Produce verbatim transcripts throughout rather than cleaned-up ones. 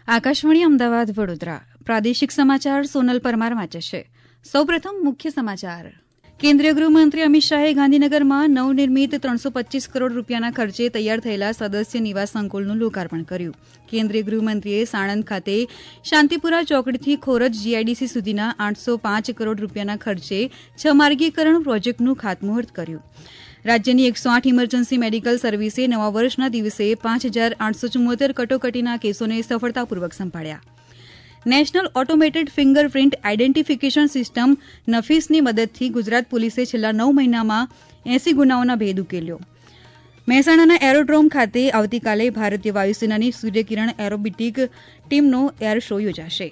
આકાશવાણી અમદાવાદ વડોદરા પ્રાદેશિક સમાચાર સોનલ પરમાર વાંચે છે. સૌપ્રથમ મુખ્ય સમાચાર. કેન્દ્રીય ગૃહમંત્રી અમિત શાહે ગાંધીનગરમાં નવનિર્મિત ત્રણસો પચીસ કરોડ રૂપિયાના ખર્ચે તૈયાર થયેલા સદસ્ય નિવાસ સંકુલનું લોકાર્પણ કર્યું. કેન્દ્રીય ગૃહમંત્રીએ સાણંદ ખાતે શાંતિપુરા ચોકડીથી ખોરજ જીઆઈડીસી સુધીના આઠસો પાંચ કરોડ રૂપિયાના ખર્ચે છ માર્ગીકરણ પ્રોજેક્ટનું ખાતમુહૂર્ત કર્યું. રાજ્યની એકસો આઠ ઇમરજન્સી મેડિકલ સર્વિસે નવા વર્ષના દિવસે પાંચ હજાર આઠસો ચુમ્મોતેર કટોકટીના કેસોને સફળતાપૂર્વક સંભાળ્યા. National automated fingerprint identification system નફીસની મદદથી ગુજરાત પોલીસે છેલ્લા નવ મહિનામાં એસી ગુનાઓના ભેદ ઉકેલ્યો. મહેસાણાના એરોડ્રોમ ખાતે આવતીકાલે ભારતીય વાયુસેનાની સૂર્યકિરણ એરોબેટિક ટીમનો એર શો યોજાશે.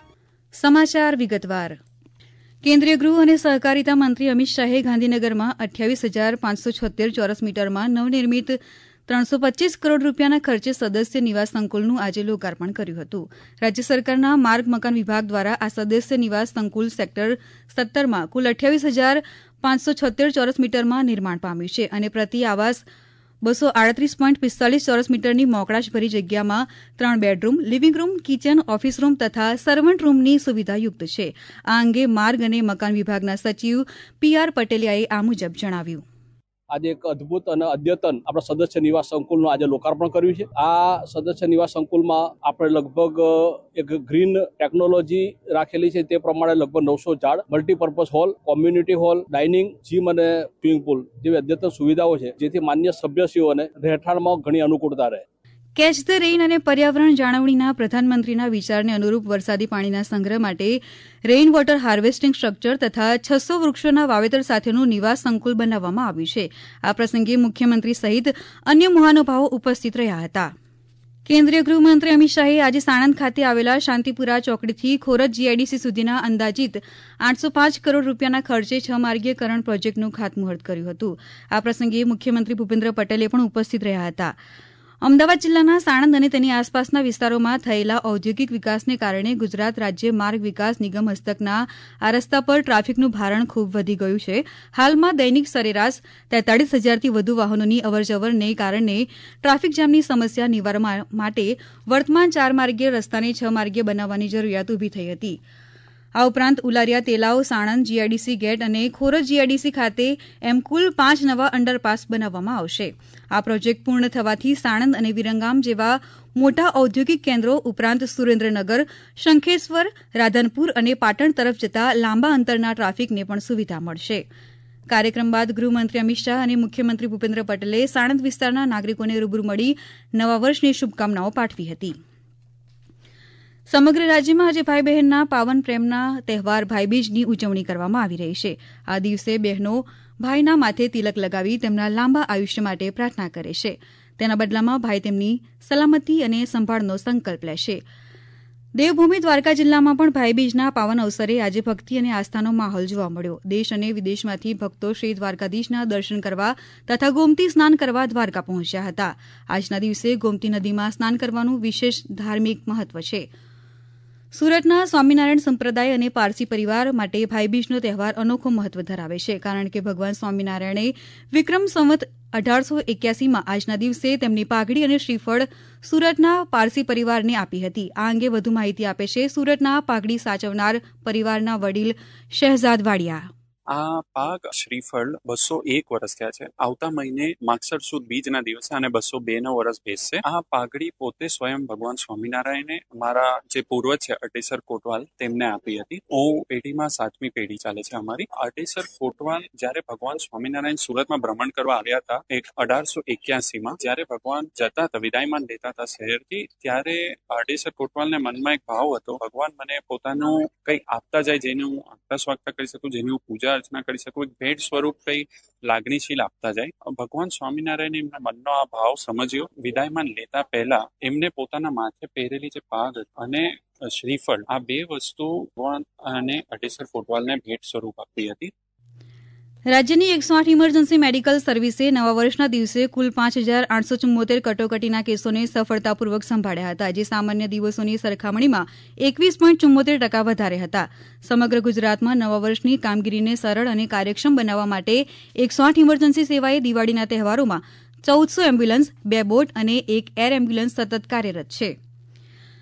સમાચાર વિગતવાર. કેન્દ્રીય ગૃહ અને સહકારિતા મંત્રી અમિત શાહે ગાંધીનગરમાં અઠ્યાવીસ હજાર પાંચસો છોતેર ચોરસ મીટરમાં નવનિર્મિત ત્રણસો પચીસ કરોડ રૂપિયાના ખર્ચે સદસ્ય નિવાસ સંકુલનું આજે લોકાર્પણ કર્યું હતું. રાજ્ય સરકારના માર્ગ મકાન વિભાગ દ્વારા આ સદસ્ય નિવાસ સંકુલ સેક્ટર સત્તરમાં કુલ અઠ્યાવીસ હજાર પાંચસો છોતેર ચોરસ મીટરમાં નિર્માણ પામ્યું છે અને પ્રતિ આવાસ બસો આડત્રીસ પોઈન્ટ પિસ્તાલીસ ચોરસ મીટરની મોકળાશભરી જગ્યામાં ત્રણ bedroom, living room, kitchen, office room તથા સર્વન્ટ રૂમની સુવિધાયુક્ત છે. આ અંગે માર્ગ અને મકાન વિભાગના સચિવ પી આર પટેલિયાએ આ મુજબ જણાવ્યું. આજે એક અદ્ભુત અને અદ્યતન આપણા સદસ્ય નિવાસ સંકુલનું આજે લોકાર્પણ કર્યું છે. આ સદસ્ય નિવાસ સંકુલમાં આપણે લગભગ એક ગ્રીન ટેકનોલોજી રાખેલી છે. તે પ્રમાણે લગભગ નવસો ઝાડ, multipurpose hall, community hall, dining, gym અને સ્વિમિંગ પુલ જેવી અદ્યતન સુવિધાઓ છે, જેથી માન્ય સભ્યશ્રીઓને રહેઠાણમાં ઘણી અનુકૂળતા રહે. કેચ ધ રેઇન અને પર્યાવરણ જાળવણીના પ્રધાનમંત્રીના વિચારને અનુરૂપ વરસાદી પાણીના સંગ્રહ માટે રેઇન વોટર હાર્વેસ્ટિંગ સ્ટ્રક્ચર તથા છસો વૃક્ષોના વાવેતર સાથેનું નિવાસ સંકુલ બનાવવામાં આવ્યું છે. આ પ્રસંગે મુખ્યમંત્રી સહિત અન્ય મહાનુભાવો ઉપસ્થિત રહ્યા હતા. કેન્દ્રીય ગૃહમંત્રી અમિત શાહે આજે સાણંદ ખાતે આવેલા શાંતિપુરા ચોકડીથી ખોરજ જીઆઈડીસી સુધીના અંદાજિત આઠસો પાંચ કરોડ રૂપિયાના ખર્ચે છ માર્ગીયકરણ પ્રોજેક્ટનું ખાતમુહૂર્ત કર્યું હતું. આ પ્રસંગે મુખ્યમંત્રી ભૂપેન્દ્ર પટેલે પણ ઉપસ્થિત રહ્યા હતા. અમદાવાદ જિલ્લાના સાણંદ અને તેની આસપાસના વિસ્તારોમાં થયેલા ઔદ્યોગિક વિકાસને કારણે ગુજરાત રાજ્ય માર્ગ વિકાસ નિગમ હસ્તકના આ રસ્તા પર ટ્રાફિકનું ભારણ ખૂબ વધી ગયું છે. હાલમાં દૈનિક સરેરાશ તેતાળીસ હજારથી વધુ વાહનોની અવરજવરને કારણે ટ્રાફિક જામની સમસ્યા નિવારવા માટે વર્તમાન ચાર માર્ગીય રસ્તાને છ માર્ગીય બનાવવાની જરૂરિયાત ઊભી થઈ હતી. આ ઉપરાંત ઉલારિયા તેલાવ, સાણંદ જીઆઈડીસી ગેટ અને ખોરજ જીઆઈડીસી ખાતે એમ કુલ પાંચ નવા અંડરપાસ બનાવવામાં આવશે. આ પ્રોજેક્ટ પૂર્ણ થવાથી સાણંદ અને વિરંગામ જેવા મોટા ઔદ્યોગિક કેન્દ્રો ઉપરાંત સુરેન્દ્રનગર, શંખેશ્વર, રાધનપુર અને પાટણ તરફ જતા લાંબા અંતરના ટ્રાફિકને પણ સુવિધા મળશે. કાર્યક્રમ બાદ ગૃહમંત્રી અમિત શાહ અને મુખ્યમંત્રી ભૂપેન્દ્ર પટેલે સાણંદ વિસ્તારના નાગરિકોને રૂબરૂ મળી નવા વર્ષની શુભકામનાઓ પાઠવી હતી. સમગ્ર રાજ્યમાં આજે ભાઈ બહેનના પાવન પ્રેમના તહેવાર ભાઈબીજની ઉજવણી કરવામાં આવી રહી છે. આ દિવસે બહેનો ભાઈના માથે તિલક લગાવી તેમના લાંબા આયુષ્ય માટે પ્રાર્થના કરે છે. તેના બદલામાં ભાઈ તેમની સલામતી અને સંભાળનો સંકલ્પ લેશે. દેવભૂમિ દ્વારકા જિલ્લામાં પણ ભાઈબીજના પાવન અવસરે આજે ભક્તિ અને આસ્થાનો માહોલ જોવા મળ્યો. દેશ અને વિદેશમાંથી ભક્તો શ્રી દ્વારકાધીશના દર્શન કરવા તથા ગોમતી સ્નાન કરવા દ્વારકા પહોંચ્યા હતા. આજના દિવસે ગોમતી નદીમાં સ્નાન કરવાનું વિશેષ ધાર્મિક મહત્વ છે. સુરતના સ્વામિનારાયણ સંપ્રદાય અને પારસી પરિવાર માટે ભાઈબીજનો તહેવાર અનોખો મહત્વ ધરાવે છે, કારણ કે ભગવાન સ્વામિનારાયણે વિક્રમ સંવત અઢારસો એક્યાસીમાં આજના દિવસે તેમની પાઘડી અને શ્રીફળ સુરતના પારસી પરિવારને આપી હતી. આ અંગે વધુ માહિતી આપે છે સુરતના પાઘડી સાચવનાર પરિવારના વડીલ શહેજાદ વાડિયા. આ પાક શ્રીફળ બસો એક વર્ષ થયા છે. આવતા મહિને માગસર સુદ બીજના દિવસે અને બસો બે નો વર્ષ બેસશે. આ પાઘડી પોતે સ્વયં ભગવાન સ્વામિનારાયણે અમારા જે પૂર્વજ છે અટેસર કોટવાલ તેમને આપી હતી. હું પેઢીમાં સાતમી પેઢી ચાલે છે અમારી. અટેસર કોટવાલ જયારે ભગવાન સ્વામિનારાયણ સુરતમાં ભ્રમણ કરવા આવ્યા હતા એક અઢારસો એક્યાસી માં જયારે ભગવાન જતા હતા વિદાયમાન લેતા હતા શહેરથી, ત્યારે અટેસર કોટવાલને મનમાં એક ભાવ હતો, ભગવાન મને પોતાનું કંઈ આપતા જાય જેનું હું આગતા સ્વાગતા કરી શકું, જેની હું પૂજા અર્ચના કરી શકું, એક ભેટ સ્વરૂપ કઈ લાગણીશીલ આપતા જાય. ભગવાન સ્વામિનારાયણ એમના મનનો આ ભાવ સમજ્યો. વિદાયમાન લેતા પહેલા એમને પોતાના માથે પહેરેલી જે પાઘ અને શ્રીફળ આ બે વસ્તુ ભગવાન અને અટેસર કોટવાલને ભેટ સ્વરૂપ આપી હતી. રાજ્યની એકસો આઠ ઇમરજન્સી મેડિકલ સર્વિસે નવા વર્ષના દિવસે કુલ પાંચ હજાર આઠસો ચુમ્મોતેર કટોકટીના કેસોને સફળતાપૂર્વક સંભાળ્યા હતા, જે સામાન્ય દિવસોની સરખામણીમાં એકવીસ પોઈન્ટ ચુમ્મોતેર ટકા વધારે હતા. સમગ્ર ગુજરાતમાં નવા વર્ષની કામગીરીને સરળ અને કાર્યક્ષમ બનાવવા માટે એકસો આઠ ઇમરજન્સી સેવાએ દિવાળીના તહેવારોમાં ચૌદસો એમ્બ્યુલન્સ, બે બોટ અને એક એર એમ્બ્યુલન્સ સતત કાર્યરત છે.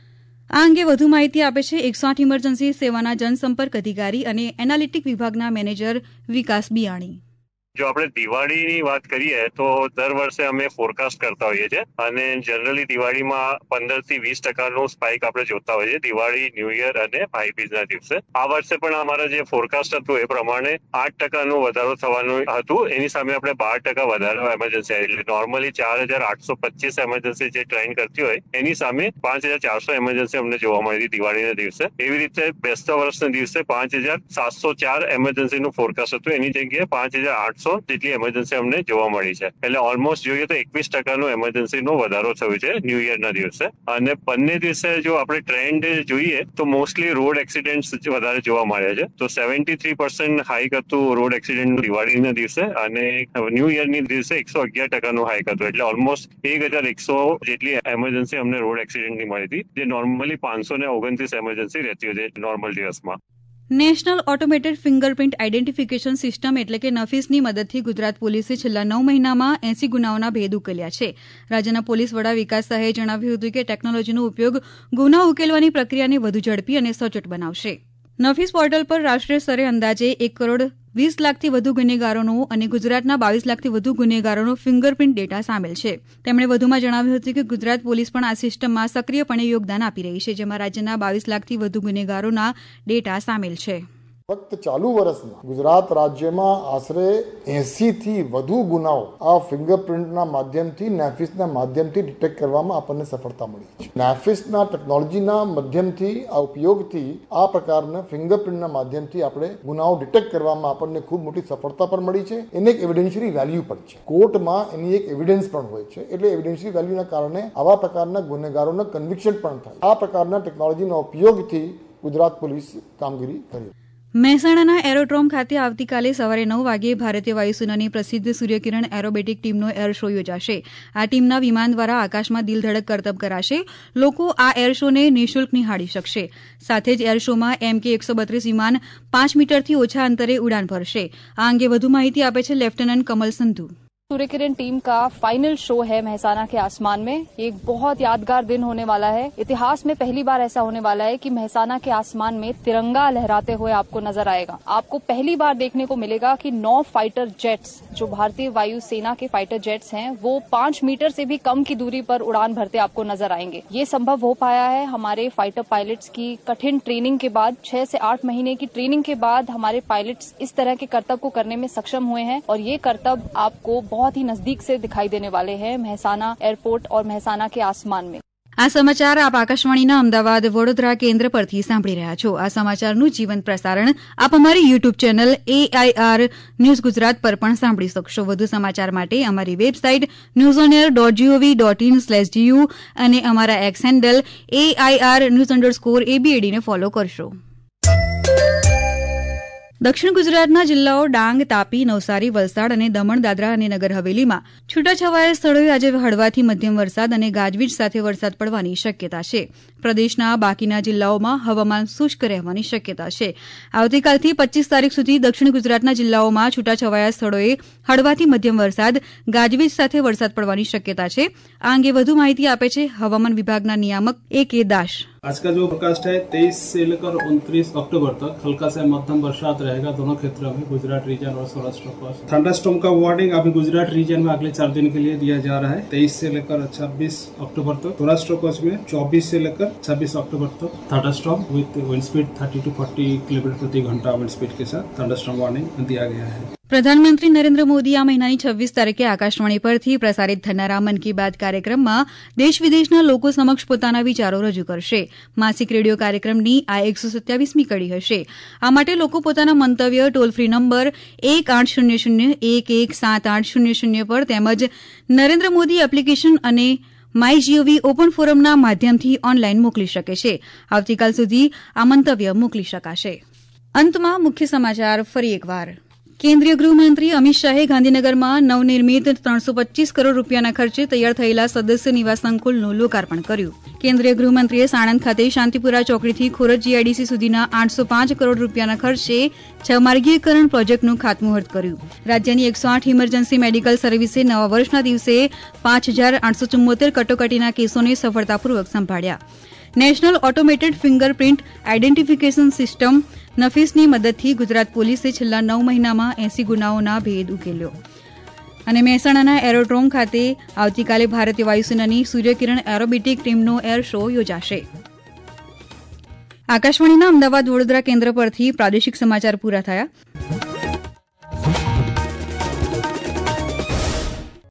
આ અંગે વધુ માહિતી આપે છે એકસો આઠ ઇમરજન્સી સેવાના જનસંપર્ક અધિકારી અને એનાલિટિક વિભાગના મેનેજર વિકાસ બિયાણી. જો આપણે દિવાળીની વાત કરીએ તો દર વર્ષે અમે ફોરકાસ્ટ કરતા હોઈએ છીએ અને જનરલી દિવાળીમાં પંદર થી વીસ ટકાનું સ્પાઇક આપણે જોતા હોઈએ છીએ દિવાળી, ન્યૂ યર અને ભાઈબીજના દિવસે. આ વર્ષે પણ અમારા જે ફોરકાસ્ટ હતું એ પ્રમાણે આઠ ટકાનો વધારો થવાનું હતું. એની સામે આપણે બાર ટકા વધારો એમરજન્સી એટલે નોર્મલી ચાર હજાર આઠસો પચીસ એમરજન્સી જે ટ્રેન કરતી હોય એની સામે પાંચ હજાર ચારસો એમરજન્સી અમને જોવા મળી હતી દિવાળીના દિવસે. એવી રીતે બેસતા વર્ષના દિવસે પાંચ હજાર સાતસો ચાર એમરજન્સીનું ફોરકાસ્ટ હતું, એની જગ્યાએ પાંચ હજાર આઠસો જેટલી એમરજન્સી અમને જોવા મળી છે. એટલે ઓલમોસ્ટ જોઈએ તો એકવીસ ટકાનો એમરજન્સીનો વધારો થયો છે ન્યૂ યરના દિવસે. અને બંને દિવસે જો આપણે ટ્રેન્ડ જોઈએ તો મોસ્ટલી રોડ એક્સિડન્ટ વધારે જોવા મળ્યા છે. તો સેવન્ટી થ્રી પર્સન્ટ હાઈક હતું રોડ એક્સિડન્ટ દિવાળીના દિવસે અને ન્યૂ યરની દિવસે એકસો અગિયાર ટકાનું હાઈક હતું. એટલે ઓલમોસ્ટ એક હજાર એકસો જેટલી એમરજન્સી અમને રોડ એક્સિડન્ટની મળી હતી, જે નોર્મલી પાંચસો ને ઓગણત્રીસ એમરજન્સી રહેતી હોય છે નોર્મલ દિવસમાં. National automated fingerprint identification system એટલે કે નફીસની મદદથી ગુજરાત પોલીસે છેલ્લા નવ મહિનામાં એસી ગુનાઓના ભેદ ઉકેલ્યા છે. રાજ્યના પોલીસ વડા વિકાસ શાહે જણાવ્યું હતું કે ટેકનોલોજીનો ઉપયોગ ગુના ઉકેલવાની પ્રક્રિયાને વધુ ઝડપી અને સચોટ બનાવશે. નફીસ પોર્ટલ પર રાષ્ટ્રીય સ્તરે અંદાજે એક કરોડ વીસ લાખથી વધુ ગુનેગારોનો અને ગુજરાતના બાવીસ લાખથી વધુ ગુનેગારોનો ફિંગરપ્રિન્ટ ડેટા સામેલ છે. તેમણે વધુમાં જણાવ્યું હતું કે ગુજરાત પોલીસ પણ આ સિસ્ટમમાં સક્રિયપણે યોગદાન આપી રહી છે, જેમાં રાજ્યના બાવીસ લાખથી વધુ ગુનેગારોના ડેટા સામેલ છે. ફક્ત ચાલુ વર્ષમાં ગુજરાત રાજ્યમાં આશરે એસી થી વધુ ગુનાઓ આ ફિંગરપ્રિન્ટના માધ્યમથી નેફિસના માધ્યમથી ડિટેક્ટ કરવામાં આપણને સફળતા મળી છે. નેફિસના ટેકનોલોજીના માધ્યમથી આ ઉપયોગથી આ પ્રકારના ફિંગરપ્રિન્ટના માધ્યમથી આપણે ગુનાઓ ડિટેક્ટ કરવામાં આપણને ખૂબ મોટી સફળતા પણ મળી છે. એને એક એવિડન્શિયરી વેલ્યુ પણ છે. કોર્ટમાં એની એક એવિડન્સ પણ હોય છે. એટલે એવિડન્શિયરી વેલ્યુના કારણે આવા પ્રકારના ગુનેગારોના કન્વિક્શન પણ થાય. આ પ્રકારના ટેકનોલોજીના ઉપયોગથી ગુજરાત પોલીસ કામગીરી કરી. મહેસાણાના એરોડ્રોમ ખાતે આવતીકાલે સવારે નવ વાગ્યે ભારતીય વાયુસેનાની પ્રસિદ્ધ સૂર્યકિરણ એરોબેટિક ટીમનો એર શો યોજાશે. આ ટીમના વિમાન દ્વારા આકાશમાં દિલધડક કરતબ કરાશે. લોકો આ એર શોને નિઃશુલ્ક નિહાળી શકશે. સાથે જ એર શોમાં એમ કે એકસો બત્રીસ વિમાન પાંચ મીટરથી ઓછા અંતરે ઉડાન ભરશે. આ અંગે વધુ માહિતી આપે છે લેફ્ટનન્ટ कमल संधू. सूर्यकिरण टीम का फाइनल शो है मेहसाना के आसमान में. ये एक बहुत यादगार दिन होने वाला है. इतिहास में पहली बार ऐसा होने वाला है कि मेहसाना के आसमान में तिरंगा लहराते हुए आपको नजर आएगा. आपको पहली बार देखने को मिलेगा कि नौ फाइटर जेट्स जो भारतीय वायुसेना के फाइटर जेट्स हैं वो पांच मीटर से भी कम की दूरी पर उड़ान भरते आपको नजर आएंगे. ये संभव हो पाया है हमारे फाइटर पायलट्स की कठिन ट्रेनिंग के बाद. छह से आठ महीने की ट्रेनिंग के बाद हमारे पायलट्स इस तरह के करतब को करने में सक्षम हुए हैं और ये करतब आपको बहुत ही नजदीक से दिखाई देने वाले हैं मेहसाना एयरपोर्ट और मेहसाना के आसमान में. આ સમાચાર આપ આકાશવાણીના અમદાવાદ વડોદરા કેન્દ્ર પરથી સાંભળી રહ્યા છો. આ સમાચારનું જીવંત પ્રસારણ આપ અમારી YouTube channel AIR news Gujarat પર પણ સાંભળી શકશો. વધુ સમાચાર માટે અમારી website news on air dot G O V dot in slash G U અને અમારા X handle AIR news underscore એબીએડીને ફોલો કરશો. દક્ષિણ ગુજરાતના જિલ્લાઓ ડાંગ, તાપી, નવસારી, વલસાડ અને દમણ, દાદરા અને નગર હવેલીમાં છૂટાછવાયા સ્થળોએ આજે હળવાથી મધ્યમ વરસાદ અને ગાજવીજ સાથે વરસાદ પડવાની શક્યતા છે. પ્રદેશના બાકીના જિલ્લાઓમાં હવામાન શુષ્ક રહેવાની શક્યતા છે. આવતીકાલથી પચીસ તારીખ સુધી દક્ષિણ ગુજરાતના જિલ્લાઓમાં છૂટાછવાયા સ્થળોએ હળવાથી મધ્યમ વરસાદ, ગાજવીજ સાથે વરસાદ પડવાની શક્યતા છે. આ અંગે વધુ માહિતી આપે છે હવામાન વિભાગના નિયામક ए के दास. आज का जो फोरकास्ट है तेईस से लेकर उनतीस अक्टूबर तक हल्का से मध्यम बरसात रहेगा दोनों क्षेत्रों में, गुजरात रीजन और सौराष्ट्र को. थंडरस्टॉर्म का वार्निंग अभी गुजरात रीजन में अगले चार दिन के लिए दिया जा रहा है. तेईस से लेकर छब्बीस अक्टूबर तक. सौराष्ट्र कोस्ट में चौबीस से लेकर छब्बीस अक्टूबर तक thunderstorm with wind speed thirty to forty kilometre प्रति घंटा विंड स्पीड के साथ थंडरस्टॉर्म वार्निंग दिया गया है. પ્રધાનમંત્રી નરેન્દ્ર મોદી આ મહિનાની છવ્વીસ તારીખે આકાશવાણી પરથી પ્રસારિત થનારા મન કી બાત કાર્યક્રમમાં દેશ વિદેશના લોકો સમક્ષ પોતાના વિચારો રજૂ કરશે. માસિક રેડિયો કાર્યક્રમની આ એકસો સત્યાવીસમી કડી હશે. આ માટે લોકો પોતાના મંતવ્ય ટોલ ફ્રી નંબર એક આઠ શૂન્ય શૂન્ય એક એક સાત આઠ શૂન્ય શૂન્ય પર તેમજ નરેન્દ્ર મોદી એપ્લિકેશન અને માય જીઓવી ઓપન ફોરમના માધ્યમથી ઓનલાઈન મોકલી શકે છે. આવતીકાલ સુધી આ મંતવ્ય મોકલી શકાશે. અંતમાં મુખ્ય સમાચાર ફરી એકવાર. કેન્દ્રીય ગૃહમંત્રી અમિત શાહે ગાંધીનગરમાં નવનિર્મિત ત્રણસો પચ્ચીસ કરોડ રૂપિયાના ખર્ચે તૈયાર થયેલા સદસ્ય નિવાસ સંકુલનું લોકાર્પણ કર્યું. કેન્દ્રીય ગૃહમંત્રીએ સાણંદ ખાતે શાંતિપુરા ચોકડીથી ખોરજ જીઆઈડીસી સુધીના આઠસો પાંચ કરોડ રૂપિયાના ખર્ચે છ માર્ગીયકરણ પ્રોજેક્ટનું ખાતમુહૂર્ત કર્યું. રાજ્યની એકસો આઠ ઇમરજન્સી મેડિકલ સર્વિસે નવા વર્ષના દિવસે પાંચ હજાર આઠસો ચુમ્મોતેર કટોકટીના કેસોને સફળતાપૂર્વક સંભાળ્યા. National automated fingerprint identification system નફીસની મદદથી ગુજરાત પોલીસે છેલ્લા નવ મહિનામાં એસી ગુનાઓના ભેદ ઉકેલ્યો. અને મહેસાણાના એરોડ્રોમ ખાતે આવતીકાલે ભારતીય વાયુસેનાની સૂર્યકિરણ એરોબેટિક ટીમનો એર શો યોજાશે. આકાશવાણીના અમદાવાદ વડોદરા કેન્દ્ર પરથી પ્રાદેશિક સમાચાર પૂરા થયા.